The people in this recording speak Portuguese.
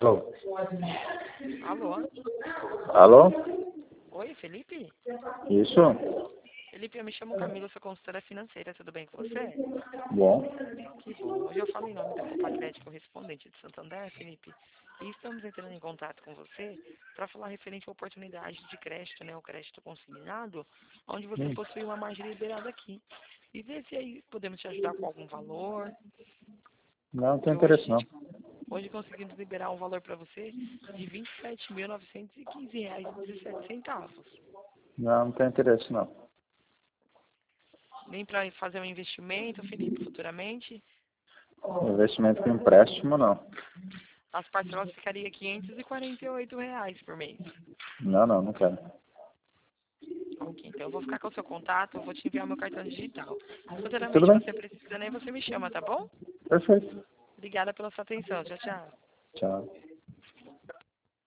Alô? Alô? Alô? Oi, Felipe? Isso? Felipe, eu me chamo Camila, sou consultora financeira, tudo bem com você? Bom. Que bom. Hoje eu falo em nome da Copa Crédito Correspondente de Santander, Felipe, e estamos entrando em contato com você para falar referente à oportunidade de crédito, né, o crédito consignado, onde você possui uma margem liberada aqui. E ver se aí podemos te ajudar com algum valor, Não tem que hoje, interesse não. hoje conseguimos liberar um valor para você de R$ 27.915,17. Não tem interesse não. Nem para fazer um investimento, Felipe, futuramente. Investimento com empréstimo não. As parcelas ficariam R$ 548 por mês. Não quero. Ok, então eu vou ficar com o seu contato, eu vou te enviar meu cartão digital. Tudo Futuramente bem? você precisando aí, você me chama, tá bom? Perfeito. Obrigada pela sua atenção. Tchau, tchau. Tchau.